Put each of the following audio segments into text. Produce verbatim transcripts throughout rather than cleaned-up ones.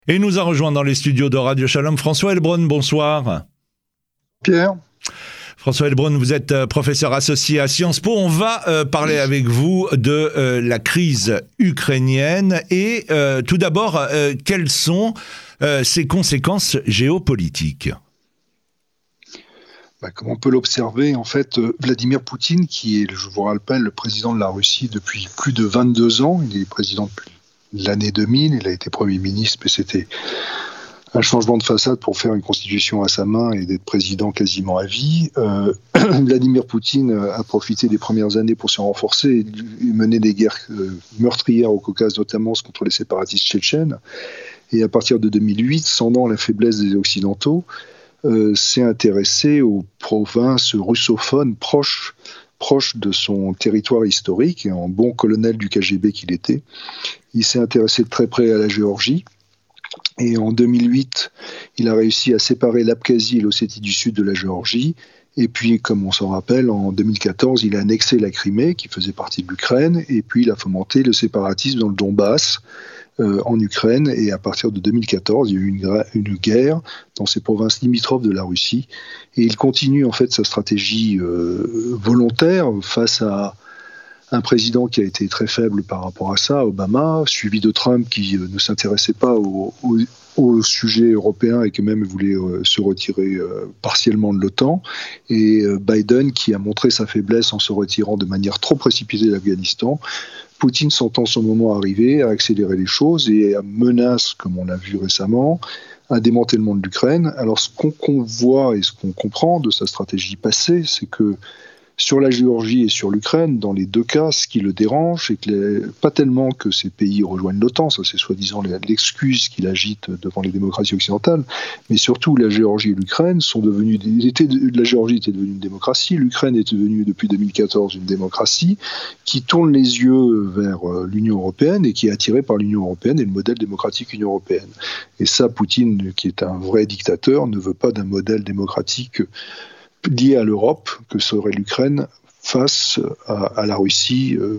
Et nous a rejoint dans les studios de Radio Shalom François Heilbronn, bonsoir. Pierre. François Heilbronn, vous êtes professeur associé à Sciences Po. On va euh, parler avec vous de euh, la crise ukrainienne et euh, tout d'abord, euh, quelles sont euh, ses conséquences géopolitiques ? Bah, comme on peut l'observer, en fait, euh, Vladimir Poutine, qui est, je vous rappelle, le président de la Russie depuis plus de vingt-deux ans, il est président depuis l'année deux mille, il a été Premier ministre, mais c'était un changement de façade pour faire une constitution à sa main et d'être président quasiment à vie. Euh, Vladimir Poutine a profité des premières années pour se renforcer et mener des guerres euh, meurtrières au Caucase, notamment contre les séparatistes tchétchènes. Et à partir de deux mille huit, sentant la faiblesse des Occidentaux, euh, s'est intéressé aux provinces russophones proches proche de son territoire historique, et en bon colonel du K G B qu'il était. Il s'est intéressé de très près à la Géorgie, et en deux mille huit, il a réussi à séparer l'Abkhazie et l'Ossétie du Sud de la Géorgie, et puis, comme on s'en rappelle, en deux mille quatorze, il a annexé la Crimée, qui faisait partie de l'Ukraine, et puis il a fomenté le séparatisme dans le Donbass, euh, en Ukraine, et à partir de deux mille quatorze, il y a eu une, une guerre dans ces provinces limitrophes de la Russie, et il continue en fait sa stratégie euh, volontaire face à un président qui a été très faible par rapport à ça, Obama, suivi de Trump qui euh, ne s'intéressait pas au, au, au sujet européen et qui même voulait euh, se retirer euh, partiellement de l'OTAN, et euh, Biden qui a montré sa faiblesse en se retirant de manière trop précipitée de l'Afghanistan. Poutine sentant son moment arriver, a accéléré les choses et menace, comme on l'a vu récemment, un démantèlement de l'Ukraine. Alors ce qu'on, qu'on voit et ce qu'on comprend de sa stratégie passée, c'est que sur la Géorgie et sur l'Ukraine, dans les deux cas, ce qui le dérange, c'est que les, pas tellement que ces pays rejoignent l'OTAN, ça c'est soi-disant l'excuse qu'il agite devant les démocraties occidentales, mais surtout la Géorgie et l'Ukraine sont devenus, était, la Géorgie était devenue une démocratie, l'Ukraine est devenue depuis deux mille quatorze une démocratie qui tourne les yeux vers l'Union européenne et qui est attirée par l'Union européenne et le modèle démocratique Union européenne. Et ça, Poutine, qui est un vrai dictateur, ne veut pas d'un modèle démocratique lié à l'Europe, que serait l'Ukraine face à, à la Russie. Euh.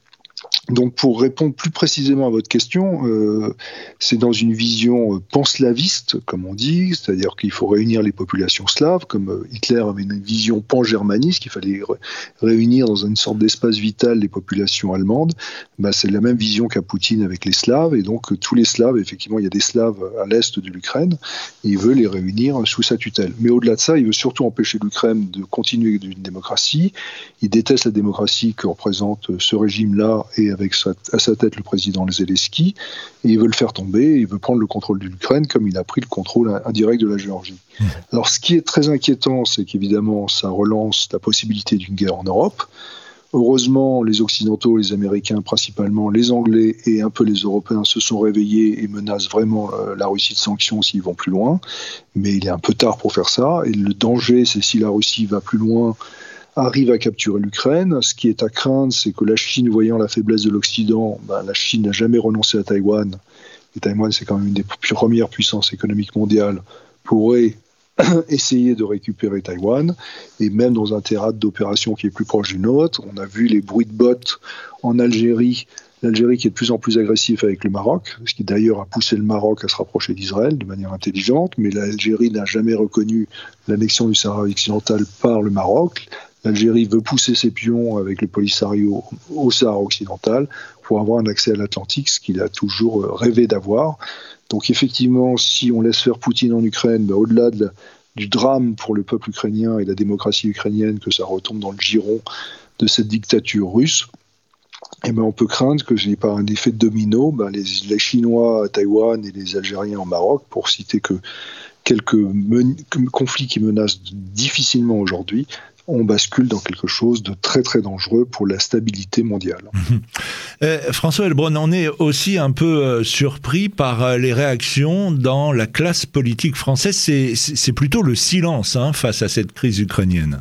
Donc pour répondre plus précisément à votre question, euh, c'est dans une vision panslaviste, comme on dit, c'est-à-dire qu'il faut réunir les populations slaves, comme Hitler avait une vision pan-germaniste, qu'il fallait ré- réunir dans une sorte d'espace vital les populations allemandes. Ben, c'est la même vision qu'a Poutine avec les Slaves, et donc tous les Slaves, effectivement il y a des Slaves à l'est de l'Ukraine, et il veut les réunir sous sa tutelle. Mais au-delà de ça, il veut surtout empêcher l'Ukraine de continuer d'une démocratie. Il déteste la démocratie que représente ce régime-là, et avec sa, à sa tête le président Zelensky, et il veut le faire tomber, il veut prendre le contrôle de l'Ukraine comme il a pris le contrôle indirect de la Géorgie. Mmh. Alors ce qui est très inquiétant, c'est qu'évidemment ça relance la possibilité d'une guerre en Europe. Heureusement, les Occidentaux, les Américains principalement, les Anglais et un peu les Européens se sont réveillés et menacent vraiment la Russie de sanctions s'ils vont plus loin, mais il est un peu tard pour faire ça, et le danger c'est si la Russie va plus loin, arrive à capturer l'Ukraine. Ce qui est à craindre, c'est que la Chine, voyant la faiblesse de l'Occident, ben, la Chine n'a jamais renoncé à Taïwan, et Taïwan c'est quand même une des premières puissances économiques mondiales, pourrait essayer de récupérer Taïwan, et même dans un théâtre d'opération qui est plus proche du nôtre. On a vu les bruits de bottes en Algérie, l'Algérie qui est de plus en plus agressif avec le Maroc, ce qui d'ailleurs a poussé le Maroc à se rapprocher d'Israël de manière intelligente, mais l'Algérie n'a jamais reconnu l'annexion du Sahara occidental par le Maroc. L'Algérie veut pousser ses pions avec le Polisario au Sahara occidental pour avoir un accès à l'Atlantique, ce qu'il a toujours rêvé d'avoir. Donc effectivement, si on laisse faire Poutine en Ukraine, ben, au-delà de la, du drame pour le peuple ukrainien et la démocratie ukrainienne, que ça retombe dans le giron de cette dictature russe, eh ben, on peut craindre que j'ai par un effet de domino, ben, les, les Chinois à Taïwan et les Algériens au Maroc, pour citer que quelques men- conflits qui menacent difficilement aujourd'hui, on bascule dans quelque chose de très très dangereux pour la stabilité mondiale. Mmh. Euh, François Heilbronn, on est aussi un peu euh, surpris par euh, les réactions dans la classe politique française. C'est, c'est plutôt le silence hein, face à cette crise ukrainienne.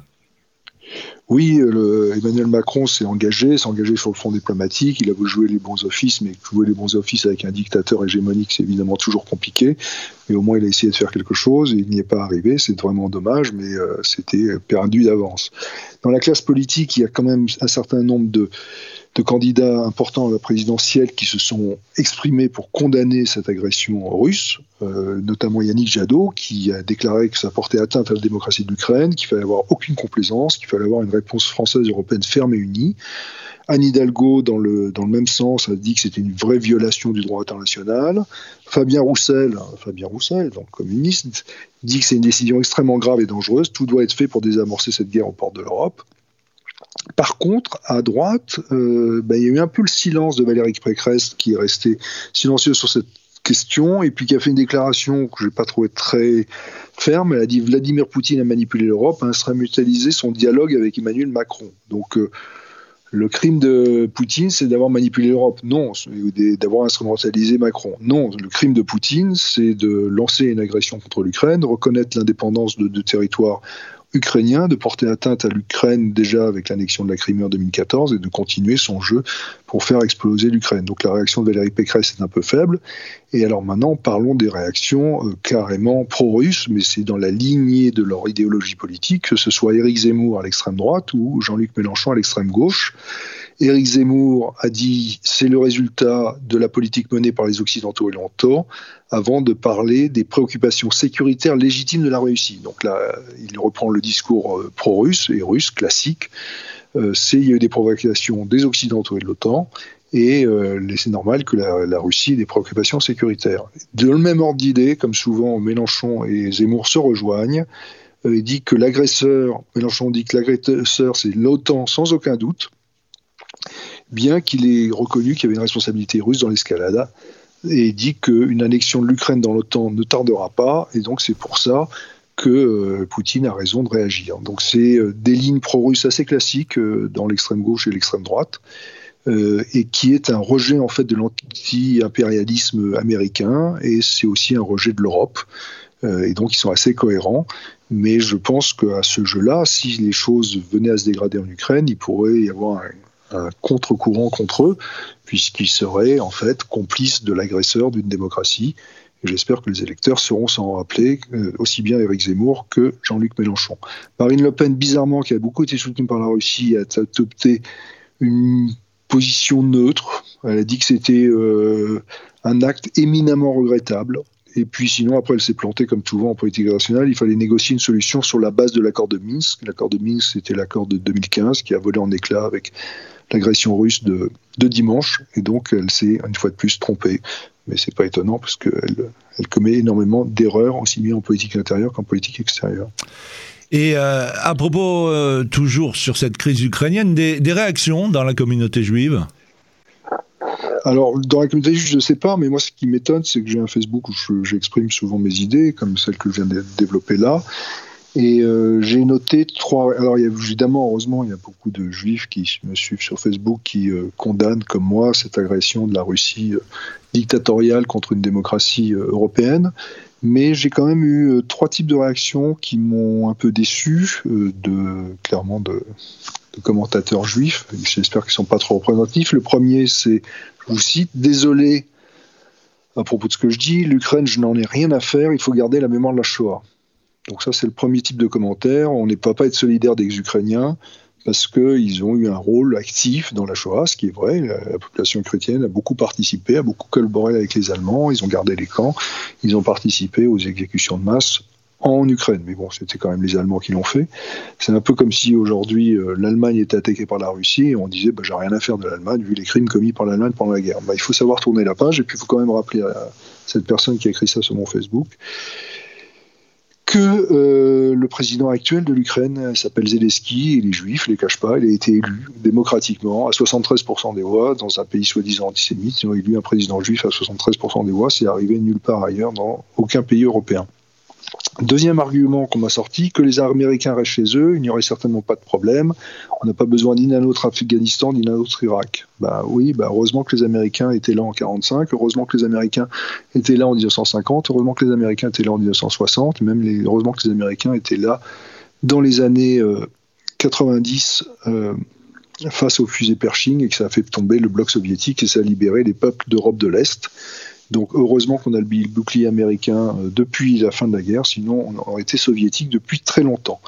Oui, le, Emmanuel Macron s'est engagé, s'est engagé sur le front diplomatique, il a voulu jouer les bons offices, mais jouer les bons offices avec un dictateur hégémonique, c'est évidemment toujours compliqué, mais au moins il a essayé de faire quelque chose, et il n'y est pas arrivé, c'est vraiment dommage, mais euh, c'était perdu d'avance. Dans la classe politique, il y a quand même un certain nombre de de candidats importants à la présidentielle qui se sont exprimés pour condamner cette agression russe, euh, notamment Yannick Jadot, qui a déclaré que ça portait atteinte à la démocratie de l'Ukraine, qu'il fallait avoir aucune complaisance, qu'il fallait avoir une réponse française et européenne ferme et unie. Anne Hidalgo, dans le, dans le même sens, a dit que c'était une vraie violation du droit international. Fabien Roussel, Fabien Roussel, donc communiste, dit que c'est une décision extrêmement grave et dangereuse. Tout doit être fait pour désamorcer cette guerre aux portes de l'Europe. Par contre, à droite, euh, ben, il y a eu un peu le silence de Valérie Pécresse, qui est restée silencieuse sur cette question, et puis qui a fait une déclaration que je n'ai pas trouvée très ferme. Elle a dit « Vladimir Poutine a manipulé l'Europe, a instrumentalisé son dialogue avec Emmanuel Macron ». Donc, euh, le crime de Poutine, c'est d'avoir manipulé l'Europe. Non, c'est d'avoir instrumentalisé Macron. Non, le crime de Poutine, c'est de lancer une agression contre l'Ukraine, de reconnaître l'indépendance de, de territoires ukrainiens, de porter atteinte à l'Ukraine déjà avec l'annexion de la Crimée en deux mille quatorze et de continuer son jeu pour faire exploser l'Ukraine. Donc la réaction de Valérie Pécresse est un peu faible. Et alors maintenant, parlons des réactions euh, carrément pro-russes, mais c'est dans la lignée de leur idéologie politique, que ce soit Éric Zemmour à l'extrême droite ou Jean-Luc Mélenchon à l'extrême gauche. Éric Zemmour a dit « c'est le résultat de la politique menée par les Occidentaux et longtemps », avant de parler des préoccupations sécuritaires légitimes de la Russie. Donc là, il reprend le discours pro-russe et russe classique. Euh, c'est, il y a eu des provocations des Occidentaux et de l'OTAN, et euh, c'est normal que la, la Russie ait des préoccupations sécuritaires. De le même ordre d'idée, comme souvent Mélenchon et Zemmour se rejoignent, euh, il dit que l'agresseur, Mélenchon dit que l'agresseur c'est l'OTAN sans aucun doute, bien qu'il ait reconnu qu'il y avait une responsabilité russe dans l'escalade, et dit qu'une annexion de l'Ukraine dans l'OTAN ne tardera pas, et donc c'est pour ça que euh, Poutine a raison de réagir. Donc c'est euh, des lignes pro-russes assez classiques euh, dans l'extrême gauche et l'extrême droite, euh, et qui est un rejet en fait de l'anti-impérialisme américain, et c'est aussi un rejet de l'Europe, euh, et donc ils sont assez cohérents. Mais je pense qu'à ce jeu-là, si les choses venaient à se dégrader en Ukraine, il pourrait y avoir un un contre-courant contre eux, puisqu'ils seraient en fait complices de l'agresseur d'une démocratie. Et j'espère que les électeurs sauront s'en rappeler, euh, aussi bien Éric Zemmour que Jean-Luc Mélenchon. Marine Le Pen, bizarrement, qui a beaucoup été soutenue par la Russie, a adopté une position neutre. Elle a dit que c'était euh, un acte éminemment regrettable. Et puis sinon, après, elle s'est plantée comme souvent en politique internationale. Il fallait négocier une solution sur la base de l'accord de Minsk. L'accord de Minsk, c'était l'accord de deux mille quinze qui a volé en éclats avec l'agression russe de, de dimanche. Et donc, elle s'est, une fois de plus, trompée. Mais c'est pas étonnant parce qu'elle elle commet énormément d'erreurs, aussi bien en politique intérieure qu'en politique extérieure. Et euh, à propos, euh, toujours sur cette crise ukrainienne, des, des réactions dans la communauté juive ? Alors, dans la communauté juive, je ne sais pas, mais moi, ce qui m'étonne, c'est que j'ai un Facebook où je, j'exprime souvent mes idées, comme celle que je viens de développer là. Et euh, j'ai noté trois... Alors, il y a, évidemment, heureusement, il y a beaucoup de juifs qui me suivent sur Facebook qui euh, condamnent, comme moi, cette agression de la Russie euh, dictatoriale contre une démocratie euh, européenne. Mais j'ai quand même eu euh, trois types de réactions qui m'ont un peu déçu, euh, de, clairement de, de commentateurs juifs. J'espère qu'ils ne sont pas trop représentatifs. Le premier, c'est, je vous cite, « Désolé à propos de ce que je dis, l'Ukraine, je n'en ai rien à faire, il faut garder la mémoire de la Shoah. » Donc ça, c'est le premier type de commentaire. On n'est pas pas être solidaire des Ukrainiens parce qu'ils ont eu un rôle actif dans la Shoah, ce qui est vrai. La, la population chrétienne a beaucoup participé, a beaucoup collaboré avec les Allemands, ils ont gardé les camps, ils ont participé aux exécutions de masse en Ukraine. Mais bon, c'était quand même les Allemands qui l'ont fait. C'est un peu comme si aujourd'hui euh, l'Allemagne était attaquée par la Russie et on disait bah, « j'ai rien à faire de l'Allemagne vu les crimes commis par l'Allemagne pendant la guerre bah, ». Il faut savoir tourner la page et puis il faut quand même rappeler à cette personne qui a écrit ça sur mon Facebook que euh, le président actuel de l'Ukraine s'appelle Zelensky, il est juif, il ne les cache pas, il a été élu démocratiquement à soixante-treize pour cent des voix dans un pays soi-disant antisémite. Ils ont élu un président juif à soixante-treize pour cent des voix, c'est arrivé nulle part ailleurs dans aucun pays européen. Deuxième argument qu'on m'a sorti, que les Américains restent chez eux, il n'y aurait certainement pas de problème, on n'a pas besoin ni d'un autre Afghanistan, ni d'un autre Irak. Bah oui, bah heureusement que les Américains étaient là en quarante-cinq, heureusement que les Américains étaient là en dix-neuf cent cinquante, heureusement que les Américains étaient là en dix-neuf cent soixante, même les, heureusement que les Américains étaient là dans les années euh, quatre-vingt-dix euh, face aux fusées Pershing et que ça a fait tomber le bloc soviétique et ça a libéré les peuples d'Europe de l'Est. Donc heureusement qu'on a le bouclier américain euh, depuis la fin de la guerre, sinon on aurait été soviétique depuis très longtemps.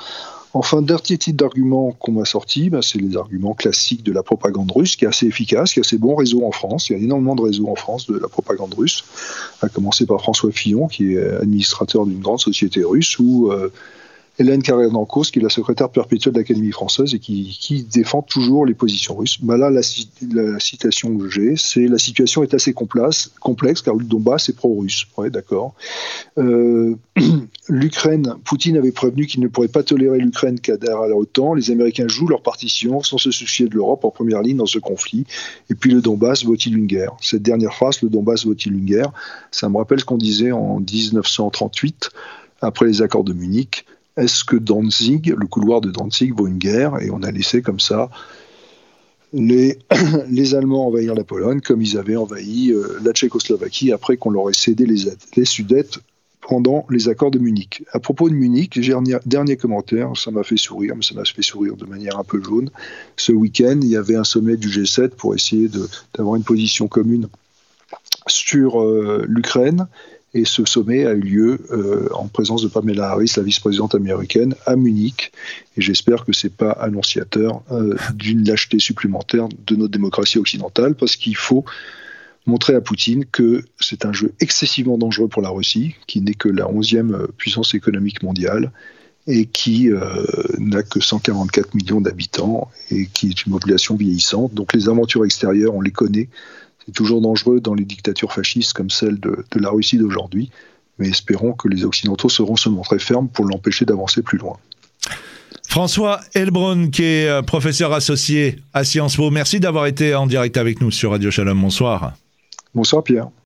Enfin, dernier type d'argument qu'on m'a sorti, ben, c'est les arguments classiques de la propagande russe, qui est assez efficace, qui a assez bon réseau en France. Il y a énormément de réseaux en France de la propagande russe, à commencer par François Fillon, qui est administrateur d'une grande société russe, ou euh, Hélène Carrère-Dancos, qui est la secrétaire perpétuelle de l'Académie française et qui, qui défend toujours les positions russes. Ben là, la, la citation que j'ai, c'est « La situation est assez complexe, complexe car le Donbass est pro-russe ». Ouais, d'accord. Euh, L'Ukraine, Poutine avait prévenu qu'il ne pourrait pas tolérer l'Ukraine qu'adhère à l'OTAN. Les Américains jouent leur partition sans se soucier de l'Europe en première ligne dans ce conflit. Et puis le Donbass vaut-il une guerre ? Cette dernière phrase, le Donbass vaut-il une guerre ? Ça me rappelle ce qu'on disait en dix-neuf cent trente-huit, après les accords de Munich. Est-ce que Danzig, le couloir de Danzig, vaut une guerre ? Et on a laissé comme ça les, les Allemands envahir la Pologne comme ils avaient envahi euh, la Tchécoslovaquie après qu'on leur ait cédé les, les Sudètes pendant les accords de Munich. À propos de Munich, dernier, dernier commentaire, ça m'a fait sourire, mais ça m'a fait sourire de manière un peu jaune. Ce week-end, il y avait un sommet du G sept pour essayer de, d'avoir une position commune sur euh, l'Ukraine. Et ce sommet a eu lieu euh, en présence de Pamela Harris, la vice-présidente américaine, à Munich. Et j'espère que ce n'est pas annonciateur euh, d'une lâcheté supplémentaire de notre démocratie occidentale, parce qu'il faut montrer à Poutine que c'est un jeu excessivement dangereux pour la Russie, qui n'est que la onzième puissance économique mondiale, et qui euh, n'a que cent quarante-quatre millions d'habitants, et qui est une population vieillissante. Donc les aventures extérieures, on les connaît. C'est toujours dangereux dans les dictatures fascistes comme celle de, de la Russie d'aujourd'hui, mais espérons que les Occidentaux sauront se montrer fermes pour l'empêcher d'avancer plus loin. François Heilbronn, qui est professeur associé à Sciences Po, merci d'avoir été en direct avec nous sur Radio Shalom. Bonsoir. Bonsoir Pierre.